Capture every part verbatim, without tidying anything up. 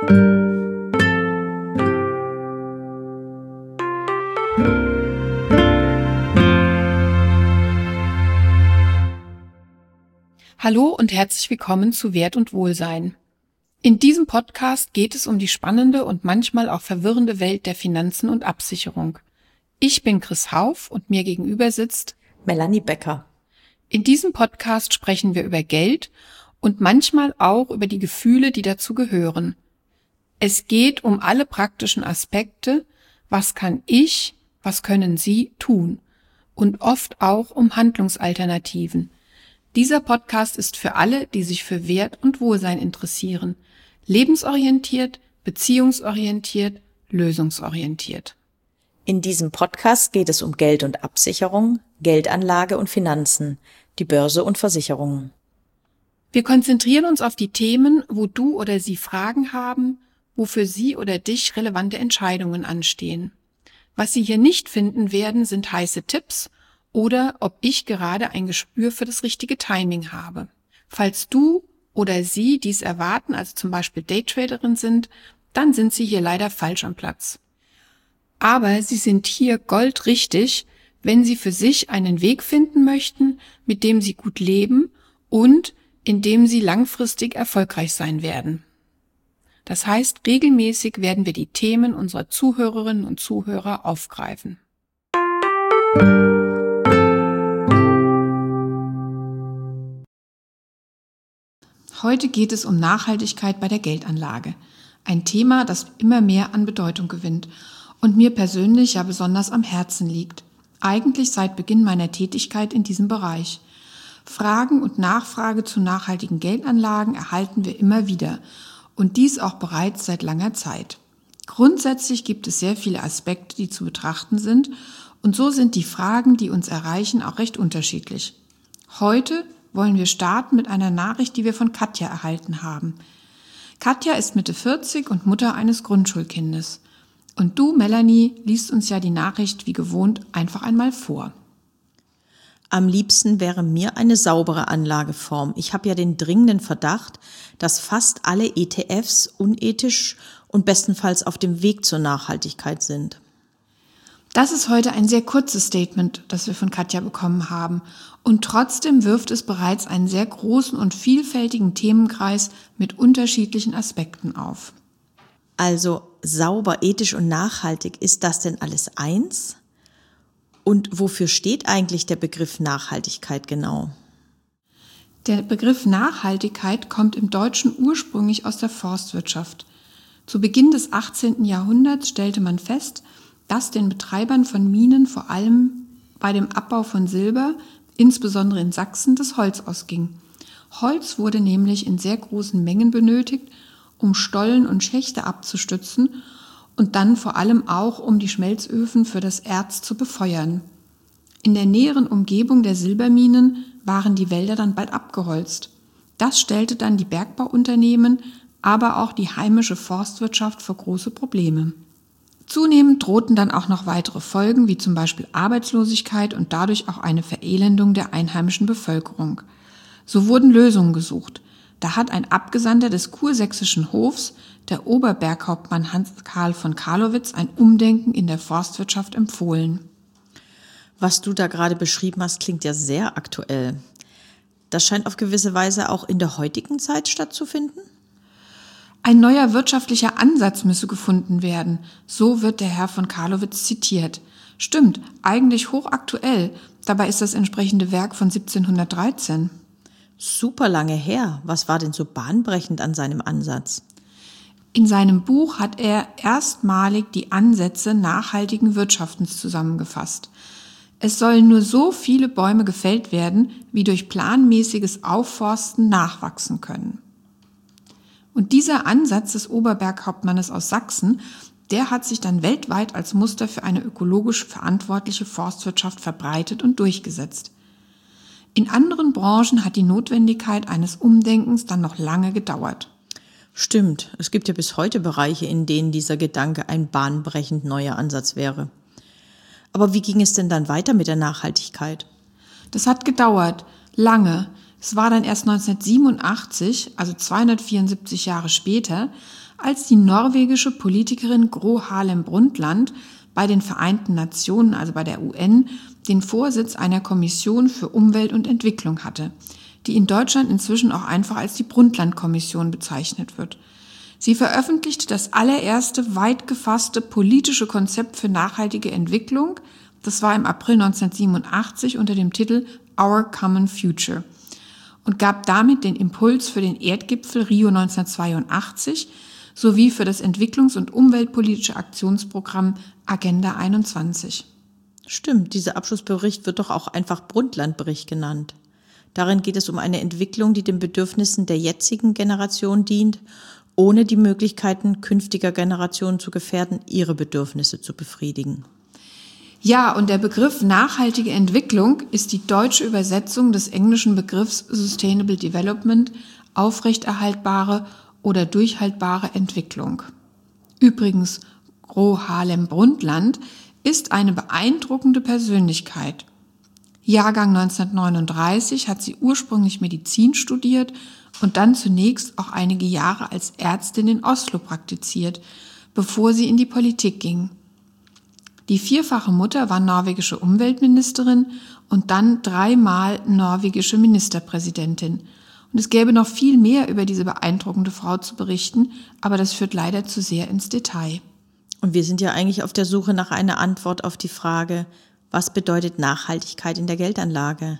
Hallo und herzlich willkommen zu Wert und Wohlsein. In diesem Podcast geht es um die spannende und manchmal auch verwirrende Welt der Finanzen und Absicherung. Ich bin Chris Hauf und mir gegenüber sitzt Melanie Becker. In diesem Podcast sprechen wir über Geld und manchmal auch über die Gefühle, die dazu gehören. Es geht um alle praktischen Aspekte, was kann ich, was können Sie tun, und oft auch um Handlungsalternativen. Dieser Podcast ist für alle, die sich für Wert und Wohlsein interessieren. Lebensorientiert, beziehungsorientiert, lösungsorientiert. In diesem Podcast geht es um Geld und Absicherung, Geldanlage und Finanzen, die Börse und Versicherungen. Wir konzentrieren uns auf die Themen, wo du oder sie Fragen haben, wo für sie oder dich relevante Entscheidungen anstehen. Was Sie hier nicht finden werden, sind heiße Tipps oder ob ich gerade ein Gespür für das richtige Timing habe. Falls du oder sie dies erwarten, also zum Beispiel Daytraderin sind, dann sind sie hier leider falsch am Platz. Aber sie sind hier goldrichtig, wenn sie für sich einen Weg finden möchten, mit dem sie gut leben und in dem sie langfristig erfolgreich sein werden. Das heißt, regelmäßig werden wir die Themen unserer Zuhörerinnen und Zuhörer aufgreifen. Heute geht es um Nachhaltigkeit bei der Geldanlage. Ein Thema, das immer mehr an Bedeutung gewinnt und mir persönlich ja besonders am Herzen liegt. Eigentlich seit Beginn meiner Tätigkeit in diesem Bereich. Fragen und Nachfrage zu nachhaltigen Geldanlagen erhalten wir immer wieder und dies auch bereits seit langer Zeit. Grundsätzlich gibt es sehr viele Aspekte, die zu betrachten sind und so sind die Fragen, die uns erreichen, auch recht unterschiedlich. Heute wollen wir starten mit einer Nachricht, die wir von Katja erhalten haben. Katja ist Mitte vierzig und Mutter eines Grundschulkindes. Und du, Melanie, liest uns ja die Nachricht wie gewohnt einfach einmal vor. Am liebsten wäre mir eine saubere Anlageform. Ich habe ja den dringenden Verdacht, dass fast alle E T Fs unethisch und bestenfalls auf dem Weg zur Nachhaltigkeit sind. Das ist heute ein sehr kurzes Statement, das wir von Katja bekommen haben. Und trotzdem wirft es bereits einen sehr großen und vielfältigen Themenkreis mit unterschiedlichen Aspekten auf. Also sauber, ethisch und nachhaltig, ist das denn alles eins? Und wofür steht eigentlich der Begriff Nachhaltigkeit genau? Der Begriff Nachhaltigkeit kommt im Deutschen ursprünglich aus der Forstwirtschaft. Zu Beginn des achtzehnten Jahrhunderts stellte man fest, dass den Betreibern von Minen vor allem bei dem Abbau von Silber, insbesondere in Sachsen, das Holz ausging. Holz wurde nämlich in sehr großen Mengen benötigt, um Stollen und Schächte abzustützen und dann vor allem auch, um die Schmelzöfen für das Erz zu befeuern. In der näheren Umgebung der Silberminen waren die Wälder dann bald abgeholzt. Das stellte dann die Bergbauunternehmen, aber auch die heimische Forstwirtschaft vor große Probleme. Zunehmend drohten dann auch noch weitere Folgen, wie zum Beispiel Arbeitslosigkeit und dadurch auch eine Verelendung der einheimischen Bevölkerung. So wurden Lösungen gesucht. Da hat ein Abgesandter des kursächsischen Hofs, der Oberberghauptmann Hans Karl von Carlowitz, ein Umdenken in der Forstwirtschaft empfohlen. Was du da gerade beschrieben hast, klingt ja sehr aktuell. Das scheint auf gewisse Weise auch in der heutigen Zeit stattzufinden? Ein neuer wirtschaftlicher Ansatz müsse gefunden werden, so wird der Herr von Carlowitz zitiert. Stimmt, eigentlich hochaktuell, dabei ist das entsprechende Werk von siebzehnhundertdreizehn. Super lange her. Was war denn so bahnbrechend an seinem Ansatz? In seinem Buch hat er erstmalig die Ansätze nachhaltigen Wirtschaftens zusammengefasst. Es sollen nur so viele Bäume gefällt werden, wie durch planmäßiges Aufforsten nachwachsen können. Und dieser Ansatz des Oberberghauptmannes aus Sachsen, der hat sich dann weltweit als Muster für eine ökologisch verantwortliche Forstwirtschaft verbreitet und durchgesetzt. In anderen Branchen hat die Notwendigkeit eines Umdenkens dann noch lange gedauert. Stimmt, es gibt ja bis heute Bereiche, in denen dieser Gedanke ein bahnbrechend neuer Ansatz wäre. Aber wie ging es denn dann weiter mit der Nachhaltigkeit? Das hat gedauert, lange. Es war dann erst neunzehnhundertsiebenundachtzig, also zweihundertvierundsiebzig Jahre später, als die norwegische Politikerin Gro Harlem Brundtland bei den Vereinten Nationen, also bei der U N, den Vorsitz einer Kommission für Umwelt und Entwicklung hatte, die in Deutschland inzwischen auch einfach als die Brundtland-Kommission bezeichnet wird. Sie veröffentlichte das allererste weit gefasste politische Konzept für nachhaltige Entwicklung. Das war im April neunzehnhundertsiebenundachtzig unter dem Titel Our Common Future und gab damit den Impuls für den Erdgipfel Rio neunzehnhundertzweiundachtzig sowie für das Entwicklungs- und umweltpolitische Aktionsprogramm Agenda einundzwanzig. Stimmt, dieser Abschlussbericht wird doch auch einfach Brundtland-Bericht genannt. Darin geht es um eine Entwicklung, die den Bedürfnissen der jetzigen Generation dient, ohne die Möglichkeiten künftiger Generationen zu gefährden, ihre Bedürfnisse zu befriedigen. Ja, und der Begriff nachhaltige Entwicklung ist die deutsche Übersetzung des englischen Begriffs Sustainable Development, aufrechterhaltbare oder durchhaltbare Entwicklung. Übrigens, Gro Harlem Brundtland ist eine beeindruckende Persönlichkeit. Jahrgang neunzehnhundertneununddreißig hat sie ursprünglich Medizin studiert und dann zunächst auch einige Jahre als Ärztin in Oslo praktiziert, bevor sie in die Politik ging. Die vierfache Mutter war norwegische Umweltministerin und dann dreimal norwegische Ministerpräsidentin. Und es gäbe noch viel mehr über diese beeindruckende Frau zu berichten, aber das führt leider zu sehr ins Detail. Und wir sind ja eigentlich auf der Suche nach einer Antwort auf die Frage, was bedeutet Nachhaltigkeit in der Geldanlage?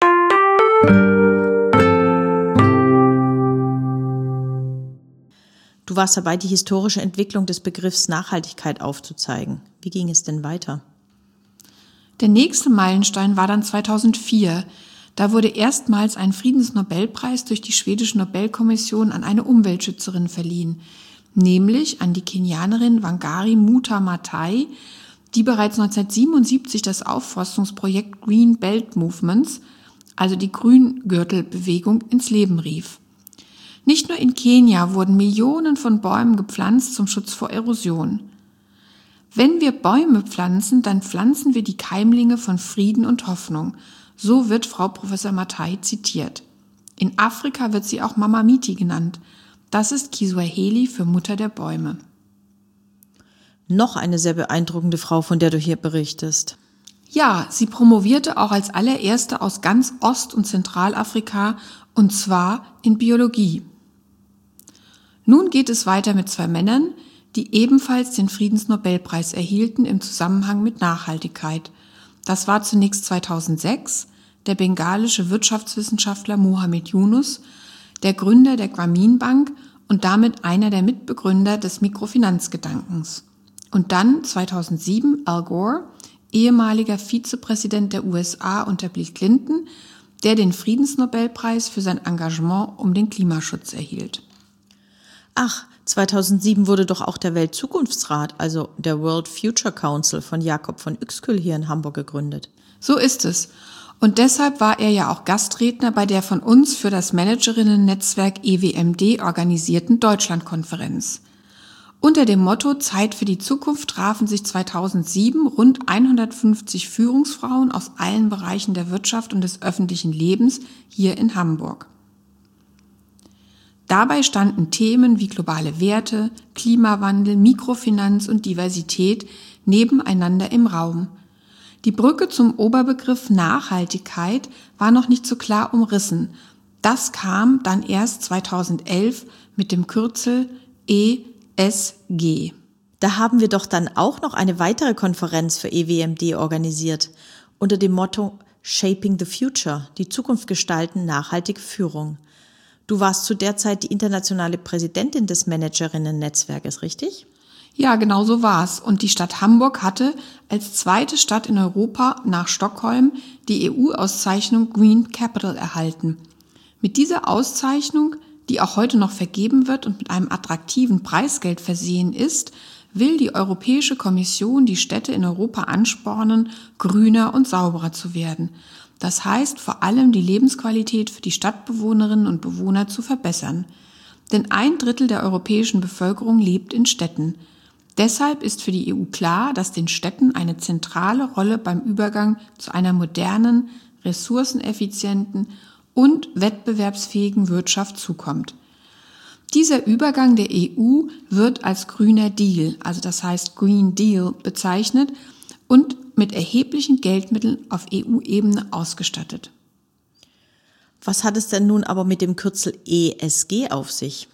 Du warst dabei, die historische Entwicklung des Begriffs Nachhaltigkeit aufzuzeigen. Wie ging es denn weiter? Der nächste Meilenstein war dann zweitausendvier. Da wurde erstmals ein Friedensnobelpreis durch die schwedische Nobelkommission an eine Umweltschützerin verliehen, nämlich an die Kenianerin Wangari Maathai Maathai, die bereits neunzehnhundertsiebenundsiebzig das Aufforstungsprojekt Green Belt Movements, also die Grüngürtelbewegung, ins Leben rief. Nicht nur in Kenia wurden Millionen von Bäumen gepflanzt zum Schutz vor Erosion. Wenn wir Bäume pflanzen, dann pflanzen wir die Keimlinge von Frieden und Hoffnung. So wird Frau Professor Maathai zitiert. In Afrika wird sie auch Mama Miti genannt. Das ist Kiswahili für Mutter der Bäume. Noch eine sehr beeindruckende Frau, von der du hier berichtest. Ja, sie promovierte auch als allererste aus ganz Ost- und Zentralafrika, und zwar in Biologie. Nun geht es weiter mit zwei Männern, die ebenfalls den Friedensnobelpreis erhielten im Zusammenhang mit Nachhaltigkeit. Das war zunächst zweitausendsechs der bengalische Wirtschaftswissenschaftler Mohamed Yunus, der Gründer der Grameen Bank und damit einer der Mitbegründer des Mikrofinanzgedankens. Und dann zweitausendsieben Al Gore, ehemaliger Vizepräsident der U S A unter Bill Clinton, der den Friedensnobelpreis für sein Engagement um den Klimaschutz erhielt. Ach, zweitausendsieben wurde doch auch der Weltzukunftsrat, also der World Future Council von Jakob von Uexküll hier in Hamburg gegründet. So ist es. Und deshalb war er ja auch Gastredner bei der von uns für das Managerinnen-Netzwerk E W M D organisierten Deutschlandkonferenz. Unter dem Motto Zeit für die Zukunft trafen sich zweitausendsieben rund hundertfünfzig Führungsfrauen aus allen Bereichen der Wirtschaft und des öffentlichen Lebens hier in Hamburg. Dabei standen Themen wie globale Werte, Klimawandel, Mikrofinanz und Diversität nebeneinander im Raum. Die Brücke zum Oberbegriff Nachhaltigkeit war noch nicht so klar umrissen. Das kam dann erst zweitausendelf mit dem Kürzel E S G. Da haben wir doch dann auch noch eine weitere Konferenz für E W M D organisiert, unter dem Motto Shaping the Future, die Zukunft gestalten, nachhaltige Führung. Du warst zu der Zeit die internationale Präsidentin des Managerinnen-Netzwerkes, richtig? Ja, genau so war's. Und die Stadt Hamburg hatte als zweite Stadt in Europa nach Stockholm die E U-Auszeichnung Green Capital erhalten. Mit dieser Auszeichnung, die auch heute noch vergeben wird und mit einem attraktiven Preisgeld versehen ist, will die Europäische Kommission die Städte in Europa anspornen, grüner und sauberer zu werden. Das heißt, vor allem die Lebensqualität für die Stadtbewohnerinnen und Bewohner zu verbessern. Denn ein Drittel der europäischen Bevölkerung lebt in Städten. Deshalb ist für die E U klar, dass den Städten eine zentrale Rolle beim Übergang zu einer modernen, ressourceneffizienten und wettbewerbsfähigen Wirtschaft zukommt. Dieser Übergang der E U wird als grüner Deal, also das heißt Green Deal, bezeichnet und mit erheblichen Geldmitteln auf E U-Ebene ausgestattet. Was hat es denn nun aber mit dem Kürzel E S G auf sich?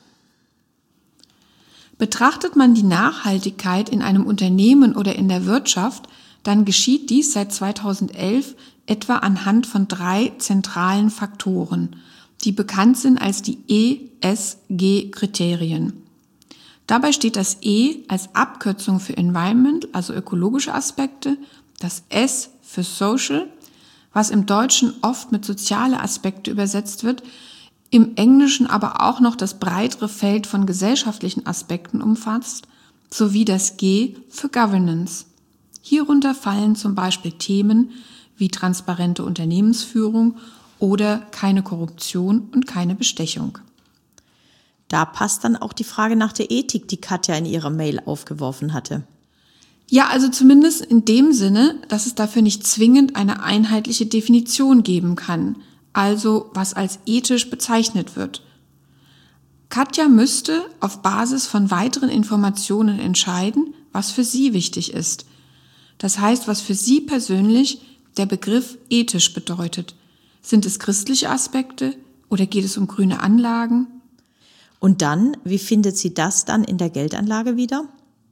Betrachtet man die Nachhaltigkeit in einem Unternehmen oder in der Wirtschaft, dann geschieht dies seit zweitausendelf etwa anhand von drei zentralen Faktoren, die bekannt sind als die E S G-Kriterien. Dabei steht das E als Abkürzung für Environment, also ökologische Aspekte, das S für Social, was im Deutschen oft mit soziale Aspekte übersetzt wird, im Englischen aber auch noch das breitere Feld von gesellschaftlichen Aspekten umfasst, sowie das G für Governance. Hierunter fallen zum Beispiel Themen wie transparente Unternehmensführung oder keine Korruption und keine Bestechung. Da passt dann auch die Frage nach der Ethik, die Katja in ihrer Mail aufgeworfen hatte. Ja, also zumindest in dem Sinne, dass es dafür nicht zwingend eine einheitliche Definition geben kann, also was als ethisch bezeichnet wird. Katja müsste auf Basis von weiteren Informationen entscheiden, was für sie wichtig ist. Das heißt, was für sie persönlich der Begriff ethisch bedeutet. Sind es christliche Aspekte oder geht es um grüne Anlagen? Und dann, wie findet sie das dann in der Geldanlage wieder?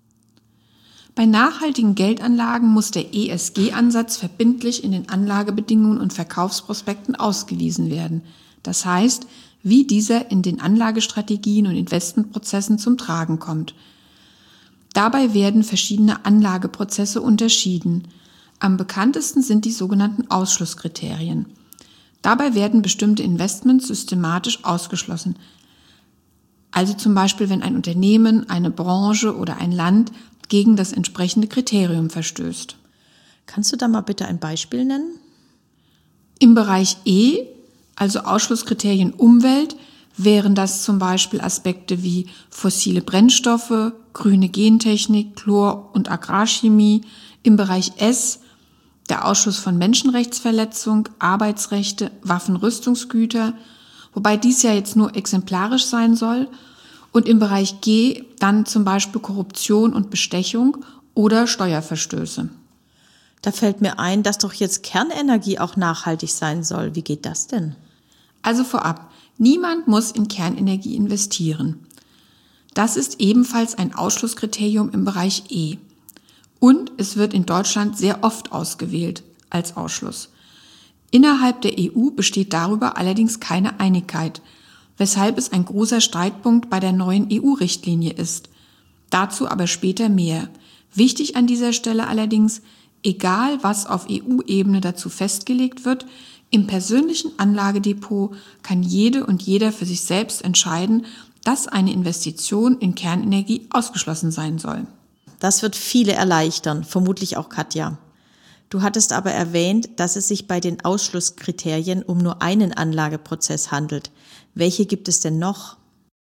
Bei nachhaltigen Geldanlagen muss der E S G-Ansatz verbindlich in den Anlagebedingungen und Verkaufsprospekten ausgewiesen werden. Das heißt, wie dieser in den Anlagestrategien und Investmentprozessen zum Tragen kommt. Dabei werden verschiedene Anlageprozesse unterschieden. Am bekanntesten sind die sogenannten Ausschlusskriterien. Dabei werden bestimmte Investments systematisch ausgeschlossen. Also zum Beispiel, wenn ein Unternehmen, eine Branche oder ein Land gegen das entsprechende Kriterium verstößt. Kannst du da mal bitte ein Beispiel nennen? Im Bereich E, also Ausschlusskriterien Umwelt, wären das zum Beispiel Aspekte wie fossile Brennstoffe, grüne Gentechnik, Chlor- und Agrarchemie. Im Bereich S der Ausschluss von Menschenrechtsverletzung, Arbeitsrechte, Waffenrüstungsgüter, wobei dies ja jetzt nur exemplarisch sein soll. Und im Bereich G dann zum Beispiel Korruption und Bestechung oder Steuerverstöße. Da fällt mir ein, dass doch jetzt Kernenergie auch nachhaltig sein soll. Wie geht das denn? Also vorab, niemand muss in Kernenergie investieren. Das ist ebenfalls ein Ausschlusskriterium im Bereich E. Und es wird in Deutschland sehr oft ausgewählt als Ausschluss. Innerhalb der E U besteht darüber allerdings keine Einigkeit, weshalb es ein großer Streitpunkt bei der neuen E U-Richtlinie ist. Dazu aber später mehr. Wichtig an dieser Stelle allerdings, egal was auf E U-Ebene dazu festgelegt wird, im persönlichen Anlagedepot kann jede und jeder für sich selbst entscheiden, dass eine Investition in Kernenergie ausgeschlossen sein soll. Das wird viele erleichtern, vermutlich auch Katja. Du hattest aber erwähnt, dass es sich bei den Ausschlusskriterien um nur einen Anlageprozess handelt. Welche gibt es denn noch?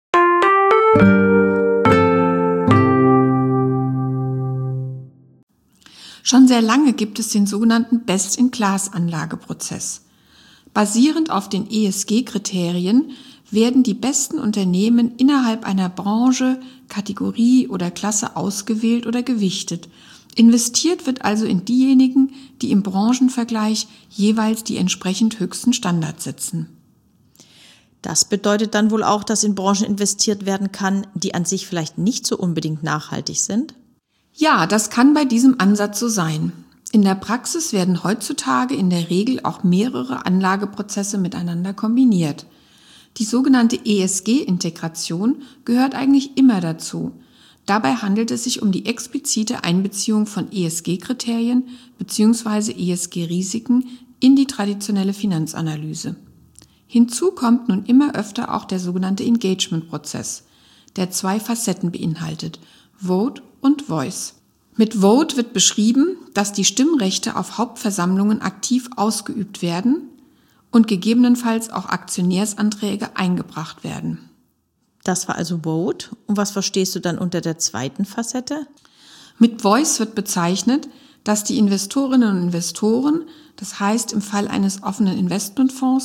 Schon sehr lange gibt es den sogenannten Best-in-Class-Anlageprozess. Basierend auf den E S G-Kriterien werden die besten Unternehmen innerhalb einer Branche, Kategorie oder Klasse ausgewählt oder gewichtet. Investiert wird also in diejenigen, die im Branchenvergleich jeweils die entsprechend höchsten Standards setzen. Das bedeutet dann wohl auch, dass in Branchen investiert werden kann, die an sich vielleicht nicht so unbedingt nachhaltig sind? Ja, das kann bei diesem Ansatz so sein. In der Praxis werden heutzutage in der Regel auch mehrere Anlageprozesse miteinander kombiniert. Die sogenannte E S G-Integration gehört eigentlich immer dazu. Dabei handelt es sich um die explizite Einbeziehung von E S G-Kriterien bzw. E S G-Risiken in die traditionelle Finanzanalyse. Hinzu kommt nun immer öfter auch der sogenannte Engagement-Prozess, der zwei Facetten beinhaltet, Vote und Voice. Mit Vote wird beschrieben, dass die Stimmrechte auf Hauptversammlungen aktiv ausgeübt werden und gegebenenfalls auch Aktionärsanträge eingebracht werden. Das war also Vote. Und was verstehst du dann unter der zweiten Facette? Mit Voice wird bezeichnet, dass die Investorinnen und Investoren, das heißt im Fall eines offenen Investmentfonds,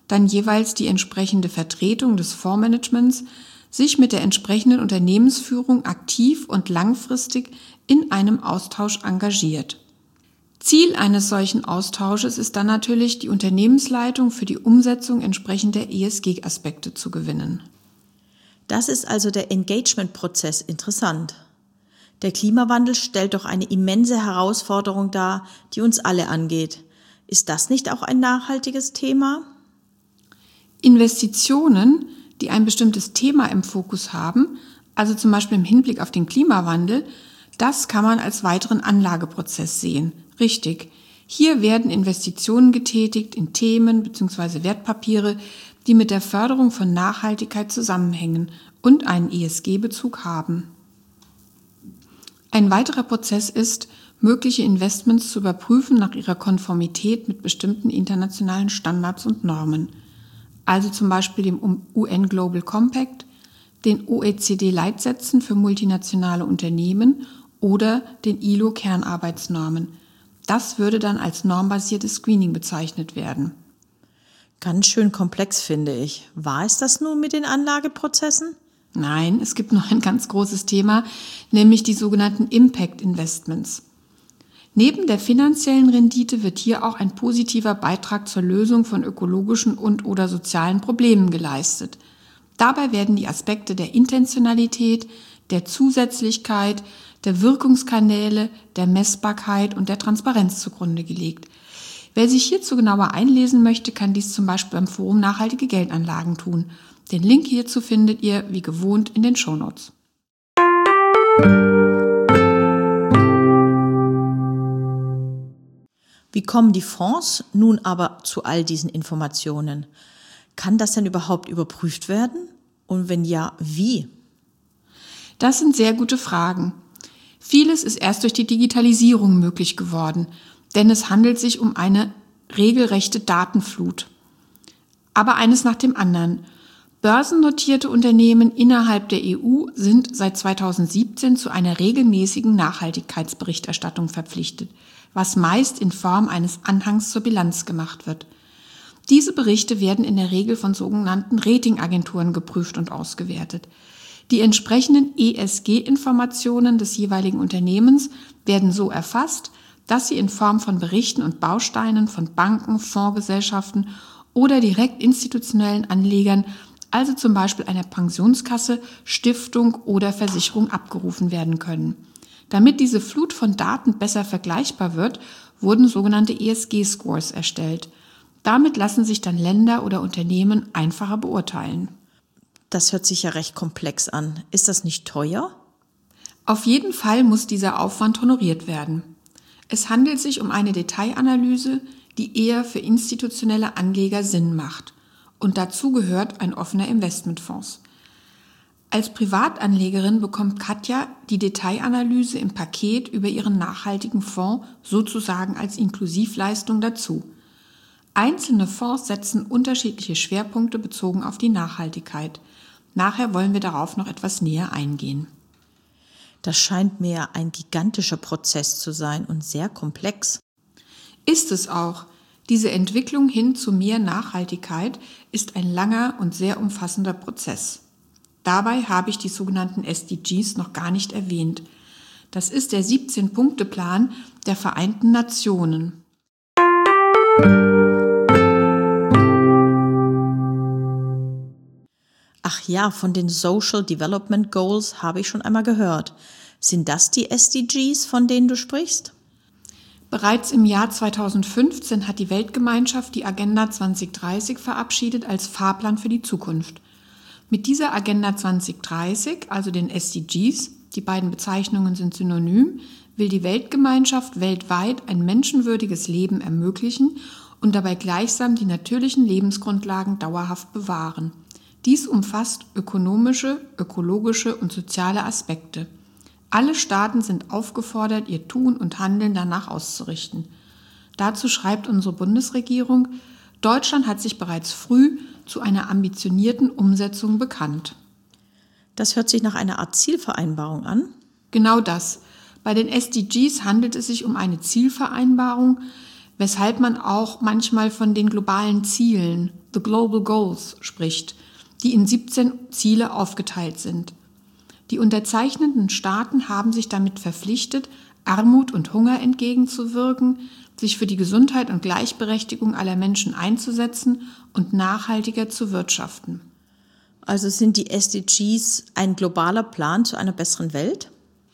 dann jeweils die entsprechende Vertretung des Fondsmanagements sich mit der entsprechenden Unternehmensführung aktiv und langfristig in einem Austausch engagiert. Ziel eines solchen Austausches ist dann natürlich, die Unternehmensleitung für die Umsetzung entsprechender E S G-Aspekte zu gewinnen. Das ist also der Engagement-Prozess interessant. Der Klimawandel stellt doch eine immense Herausforderung dar, die uns alle angeht. Ist das nicht auch ein nachhaltiges Thema? Investitionen, die ein bestimmtes Thema im Fokus haben, also zum Beispiel im Hinblick auf den Klimawandel, das kann man als weiteren Anlageprozess sehen. Richtig, hier werden Investitionen getätigt in Themen bzw. Wertpapiere, die mit der Förderung von Nachhaltigkeit zusammenhängen und einen E S G-Bezug haben. Ein weiterer Prozess ist, mögliche Investments zu überprüfen nach ihrer Konformität mit bestimmten internationalen Standards und Normen, also zum Beispiel dem U N Global Compact, den O E C D-Leitsätzen für multinationale Unternehmen oder den I L O-Kernarbeitsnormen. Das würde dann als normbasiertes Screening bezeichnet werden. Ganz schön komplex, finde ich. War es das nun mit den Anlageprozessen? Nein, es gibt noch ein ganz großes Thema, nämlich die sogenannten Impact Investments. Neben der finanziellen Rendite wird hier auch ein positiver Beitrag zur Lösung von ökologischen und/oder sozialen Problemen geleistet. Dabei werden die Aspekte der Intentionalität, der Zusätzlichkeit, der Wirkungskanäle, der Messbarkeit und der Transparenz zugrunde gelegt. Wer sich hierzu genauer einlesen möchte, kann dies zum Beispiel beim Forum Nachhaltige Geldanlagen tun. Den Link hierzu findet ihr, wie gewohnt, in den Shownotes. Wie kommen die Fonds nun aber zu all diesen Informationen? Kann das denn überhaupt überprüft werden? Und wenn ja, wie? Das sind sehr gute Fragen. Vieles ist erst durch die Digitalisierung möglich geworden, denn es handelt sich um eine regelrechte Datenflut. Aber eines nach dem anderen. Börsennotierte Unternehmen innerhalb der E U sind seit zweitausendsiebzehn zu einer regelmäßigen Nachhaltigkeitsberichterstattung verpflichtet, was meist in Form eines Anhangs zur Bilanz gemacht wird. Diese Berichte werden in der Regel von sogenannten Ratingagenturen geprüft und ausgewertet. Die entsprechenden E S G-Informationen des jeweiligen Unternehmens werden so erfasst, dass sie in Form von Berichten und Bausteinen von Banken, Fondsgesellschaften oder direkt institutionellen Anlegern, also zum Beispiel einer Pensionskasse, Stiftung oder Versicherung, abgerufen werden können. Damit diese Flut von Daten besser vergleichbar wird, wurden sogenannte E S G-Scores erstellt. Damit lassen sich dann Länder oder Unternehmen einfacher beurteilen. Das hört sich ja recht komplex an. Ist das nicht teuer? Auf jeden Fall muss dieser Aufwand honoriert werden. Es handelt sich um eine Detailanalyse, die eher für institutionelle Anleger Sinn macht. Und dazu gehört ein offener Investmentfonds. Als Privatanlegerin bekommt Katja die Detailanalyse im Paket über ihren nachhaltigen Fonds sozusagen als Inklusivleistung dazu. Einzelne Fonds setzen unterschiedliche Schwerpunkte bezogen auf die Nachhaltigkeit. Nachher wollen wir darauf noch etwas näher eingehen. Das scheint mir ein gigantischer Prozess zu sein und sehr komplex. Ist es auch. Diese Entwicklung hin zu mehr Nachhaltigkeit ist ein langer und sehr umfassender Prozess. Dabei habe ich die sogenannten S D Gs noch gar nicht erwähnt. Das ist der siebzehn-Punkte-Plan der Vereinten Nationen. Ach ja, von den Social Development Goals habe ich schon einmal gehört. Sind das die S D Gs, von denen du sprichst? Bereits im Jahr zweitausendfünfzehn hat die Weltgemeinschaft die Agenda zwanzig dreißig verabschiedet als Fahrplan für die Zukunft. Mit dieser Agenda zwanzig dreißig, also den S D Gs, die beiden Bezeichnungen sind synonym, will die Weltgemeinschaft weltweit ein menschenwürdiges Leben ermöglichen und dabei gleichsam die natürlichen Lebensgrundlagen dauerhaft bewahren. Dies umfasst ökonomische, ökologische und soziale Aspekte. Alle Staaten sind aufgefordert, ihr Tun und Handeln danach auszurichten. Dazu schreibt unsere Bundesregierung, Deutschland hat sich bereits früh zu einer ambitionierten Umsetzung bekannt. Das hört sich nach einer Art Zielvereinbarung an. Genau das. Bei den S D Gs handelt es sich um eine Zielvereinbarung, weshalb man auch manchmal von den globalen Zielen, The Global Goals, spricht, die in siebzehn Ziele aufgeteilt sind. Die unterzeichnenden Staaten haben sich damit verpflichtet, Armut und Hunger entgegenzuwirken, sich für die Gesundheit und Gleichberechtigung aller Menschen einzusetzen und nachhaltiger zu wirtschaften. Also sind die S D Gs ein globaler Plan zu einer besseren Welt?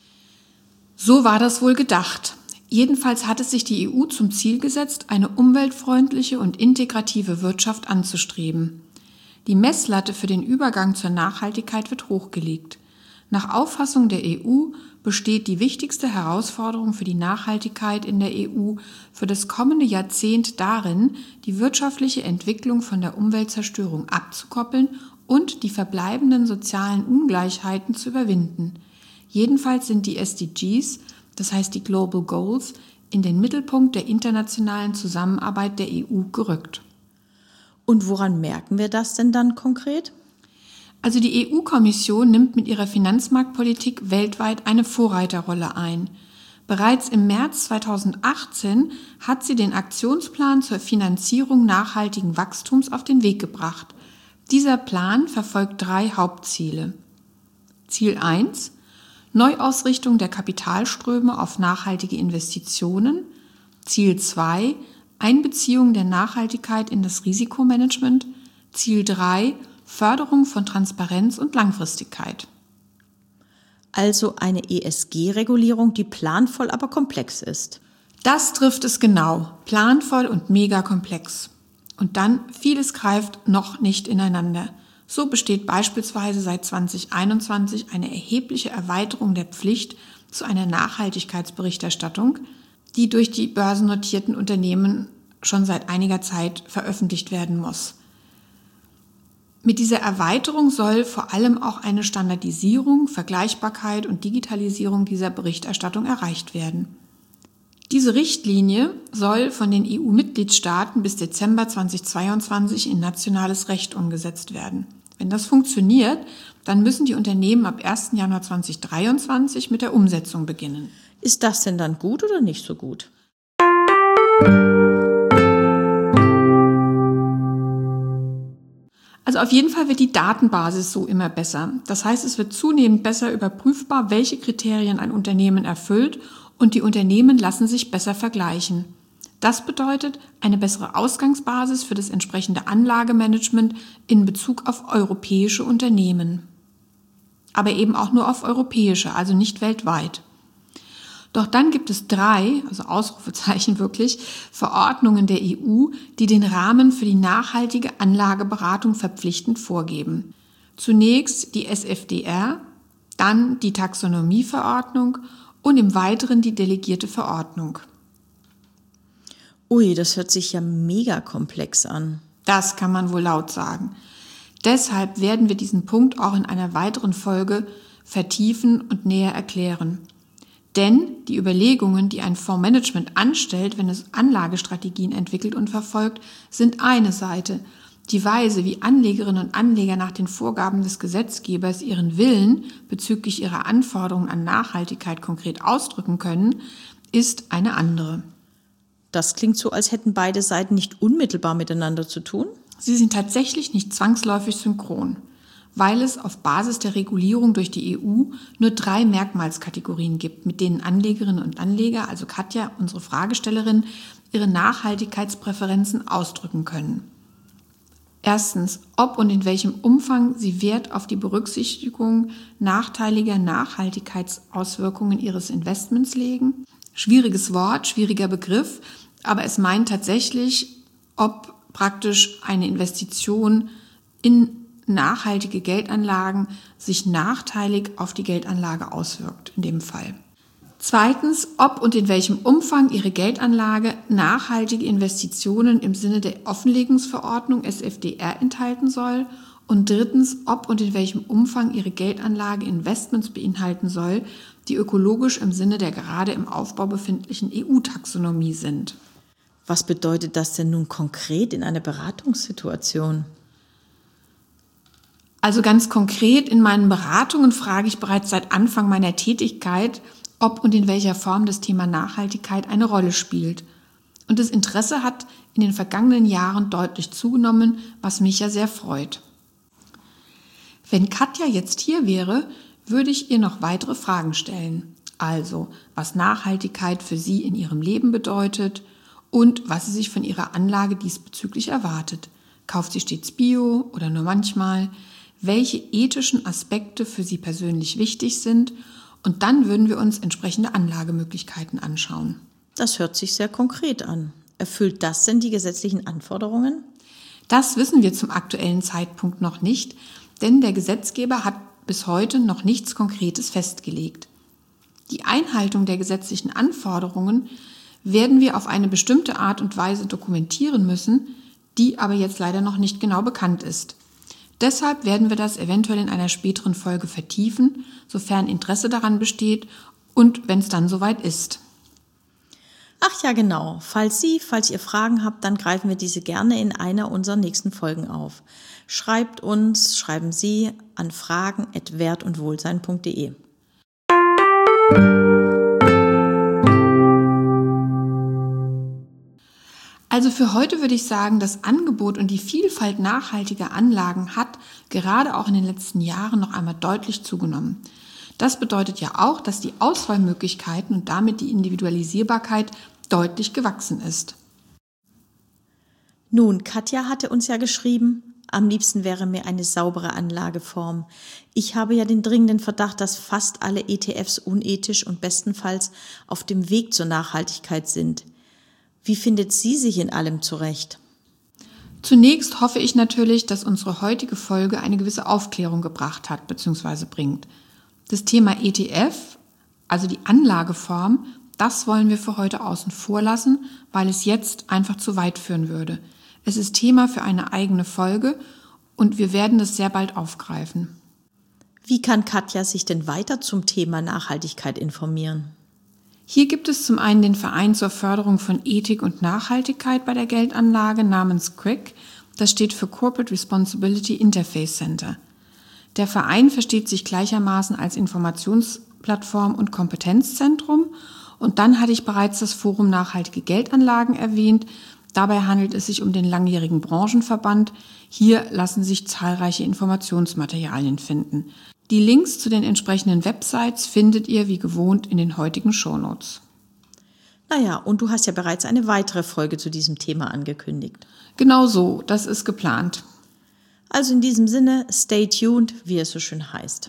So war das wohl gedacht. Jedenfalls hat es sich die E U zum Ziel gesetzt, eine umweltfreundliche und integrative Wirtschaft anzustreben. Die Messlatte für den Übergang zur Nachhaltigkeit wird hochgelegt. Nach Auffassung der E U besteht die wichtigste Herausforderung für die Nachhaltigkeit in der E U für das kommende Jahrzehnt darin, die wirtschaftliche Entwicklung von der Umweltzerstörung abzukoppeln und die verbleibenden sozialen Ungleichheiten zu überwinden. Jedenfalls sind die S D Gs, das heißt die Global Goals, in den Mittelpunkt der internationalen Zusammenarbeit der E U gerückt. Und woran merken wir das denn dann konkret? Also die E U-Kommission nimmt mit ihrer Finanzmarktpolitik weltweit eine Vorreiterrolle ein. Bereits im März zweitausendachtzehn hat sie den Aktionsplan zur Finanzierung nachhaltigen Wachstums auf den Weg gebracht. Dieser Plan verfolgt drei Hauptziele. Ziel eins: Neuausrichtung der Kapitalströme auf nachhaltige Investitionen. Ziel zwei: Einbeziehung der Nachhaltigkeit in das Risikomanagement. Ziel drei: Förderung von Transparenz und Langfristigkeit. Also eine E S G-Regulierung, die planvoll, aber komplex ist. Das trifft es genau. Planvoll und mega komplex. Und dann, vieles greift noch nicht ineinander. So besteht beispielsweise seit zweitausendeinundzwanzig eine erhebliche Erweiterung der Pflicht zu einer Nachhaltigkeitsberichterstattung, die durch die börsennotierten Unternehmen schon seit einiger Zeit veröffentlicht werden muss. Mit dieser Erweiterung soll vor allem auch eine Standardisierung, Vergleichbarkeit und Digitalisierung dieser Berichterstattung erreicht werden. Diese Richtlinie soll von den E U-Mitgliedstaaten bis Dezember zweitausendzweiundzwanzig in nationales Recht umgesetzt werden. Wenn das funktioniert, dann müssen die Unternehmen ab ersten Januar zweitausenddreiundzwanzig mit der Umsetzung beginnen. Ist das denn dann gut oder nicht so gut? Also auf jeden Fall wird die Datenbasis so immer besser. Das heißt, es wird zunehmend besser überprüfbar, welche Kriterien ein Unternehmen erfüllt, und die Unternehmen lassen sich besser vergleichen. Das bedeutet eine bessere Ausgangsbasis für das entsprechende Anlagemanagement in Bezug auf europäische Unternehmen. Aber eben auch nur auf europäische, also nicht weltweit. Doch dann gibt es drei, also Ausrufezeichen wirklich, Verordnungen der E U, die den Rahmen für die nachhaltige Anlageberatung verpflichtend vorgeben. Zunächst die S F D R, dann die Taxonomieverordnung und im Weiteren die delegierte Verordnung. Ui, das hört sich ja mega komplex an. Das kann man wohl laut sagen. Deshalb werden wir diesen Punkt auch in einer weiteren Folge vertiefen und näher erklären. Denn die Überlegungen, die ein Fondsmanagement anstellt, wenn es Anlagestrategien entwickelt und verfolgt, sind eine Seite. Die Weise, wie Anlegerinnen und Anleger nach den Vorgaben des Gesetzgebers ihren Willen bezüglich ihrer Anforderungen an Nachhaltigkeit konkret ausdrücken können, ist eine andere. Das klingt so, als hätten beide Seiten nicht unmittelbar miteinander zu tun. Sie sind tatsächlich nicht zwangsläufig synchron, weil es auf Basis der Regulierung durch die E U nur drei Merkmalskategorien gibt, mit denen Anlegerinnen und Anleger, also Katja, unsere Fragestellerin, ihre Nachhaltigkeitspräferenzen ausdrücken können. Erstens, ob und in welchem Umfang sie Wert auf die Berücksichtigung nachteiliger Nachhaltigkeitsauswirkungen ihres Investments legen. Schwieriges Wort, schwieriger Begriff, aber es meint tatsächlich, ob praktisch eine Investition in nachhaltige Geldanlagen sich nachteilig auf die Geldanlage auswirkt, in dem Fall. Zweitens, ob und in welchem Umfang Ihre Geldanlage nachhaltige Investitionen im Sinne der Offenlegungsverordnung S F D R enthalten soll. Und drittens, ob und in welchem Umfang Ihre Geldanlage Investments beinhalten soll, die ökologisch im Sinne der gerade im Aufbau befindlichen E U-Taxonomie sind. Was bedeutet das denn nun konkret in einer Beratungssituation? Also ganz konkret in meinen Beratungen frage ich bereits seit Anfang meiner Tätigkeit, ob und in welcher Form das Thema Nachhaltigkeit eine Rolle spielt. Und das Interesse hat in den vergangenen Jahren deutlich zugenommen, was mich ja sehr freut. Wenn Katja jetzt hier wäre, würde ich ihr noch weitere Fragen stellen. Also, was Nachhaltigkeit für sie in ihrem Leben bedeutet und was sie sich von ihrer Anlage diesbezüglich erwartet. Kauft sie stets Bio oder nur manchmal? Welche ethischen Aspekte für sie persönlich wichtig sind? Und dann würden wir uns entsprechende Anlagemöglichkeiten anschauen. Das hört sich sehr konkret an. Erfüllt das denn die gesetzlichen Anforderungen? Das wissen wir zum aktuellen Zeitpunkt noch nicht, denn der Gesetzgeber hat bis heute noch nichts Konkretes festgelegt. Die Einhaltung der gesetzlichen Anforderungen werden wir auf eine bestimmte Art und Weise dokumentieren müssen, die aber jetzt leider noch nicht genau bekannt ist. Deshalb werden wir das eventuell in einer späteren Folge vertiefen, sofern Interesse daran besteht und wenn es dann soweit ist. Ach ja, genau. Falls Sie, falls ihr Fragen habt, dann greifen wir diese gerne in einer unserer nächsten Folgen auf. Schreibt uns, schreiben Sie an fragen at wert und wohlsein punkt de. Also für heute würde ich sagen, das Angebot und die Vielfalt nachhaltiger Anlagen hat gerade auch in den letzten Jahren noch einmal deutlich zugenommen. Das bedeutet ja auch, dass die Auswahlmöglichkeiten und damit die Individualisierbarkeit deutlich gewachsen ist. Nun, Katja hatte uns ja geschrieben, am liebsten wäre mir eine saubere Anlageform. Ich habe ja den dringenden Verdacht, dass fast alle E T Fs unethisch und bestenfalls auf dem Weg zur Nachhaltigkeit sind. Wie findet sie sich in allem zurecht? Zunächst hoffe ich natürlich, dass unsere heutige Folge eine gewisse Aufklärung gebracht hat bzw. bringt. Das Thema E T F, also die Anlageform, das wollen wir für heute außen vor lassen, weil es jetzt einfach zu weit führen würde. Es ist Thema für eine eigene Folge und wir werden das sehr bald aufgreifen. Wie kann Katja sich denn weiter zum Thema Nachhaltigkeit informieren? Hier gibt es zum einen den Verein zur Förderung von Ethik und Nachhaltigkeit bei der Geldanlage namens C R I C. Das steht für Corporate Responsibility Interface Center. Der Verein versteht sich gleichermaßen als Informationsplattform und Kompetenzzentrum. Und dann hatte ich bereits das Forum Nachhaltige Geldanlagen erwähnt. Dabei handelt es sich um den langjährigen Branchenverband. Hier lassen sich zahlreiche Informationsmaterialien finden. Die Links zu den entsprechenden Websites findet ihr wie gewohnt in den heutigen Shownotes. Naja, und du hast ja bereits eine weitere Folge zu diesem Thema angekündigt. Genau so, das ist geplant. Also in diesem Sinne, stay tuned, wie es so schön heißt.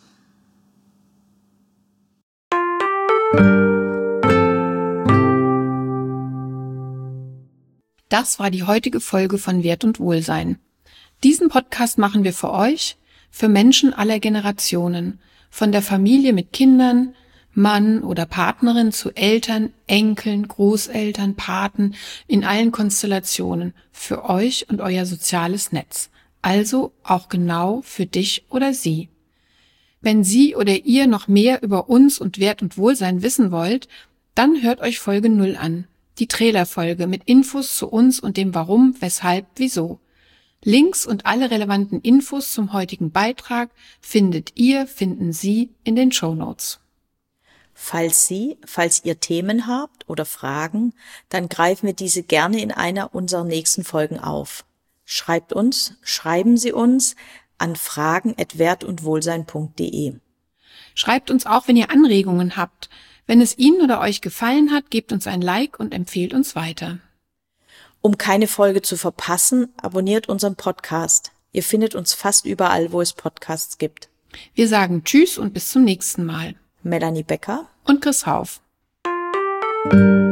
Das war die heutige Folge von Wert und Wohlsein. Diesen Podcast machen wir für euch, für Menschen aller Generationen, von der Familie mit Kindern, Mann oder Partnerin zu Eltern, Enkeln, Großeltern, Paten, in allen Konstellationen, für euch und euer soziales Netz. Also auch genau für dich oder sie. Wenn Sie oder ihr noch mehr über uns und Wert und Wohlsein wissen wollt, dann hört euch Folge null an. Die Trailerfolge mit Infos zu uns und dem Warum, Weshalb, Wieso. Links und alle relevanten Infos zum heutigen Beitrag findet ihr, finden Sie in den Shownotes. Falls Sie, falls ihr Themen habt oder Fragen, dann greifen wir diese gerne in einer unserer nächsten Folgen auf. Schreibt uns, schreiben Sie uns an fragen at wert und wohlsein punkt de. Schreibt uns auch, wenn ihr Anregungen habt. Wenn es Ihnen oder euch gefallen hat, gebt uns ein Like und empfehlt uns weiter. Um keine Folge zu verpassen, abonniert unseren Podcast. Ihr findet uns fast überall, wo es Podcasts gibt. Wir sagen Tschüss und bis zum nächsten Mal. Melanie Becker und Chris Hauf.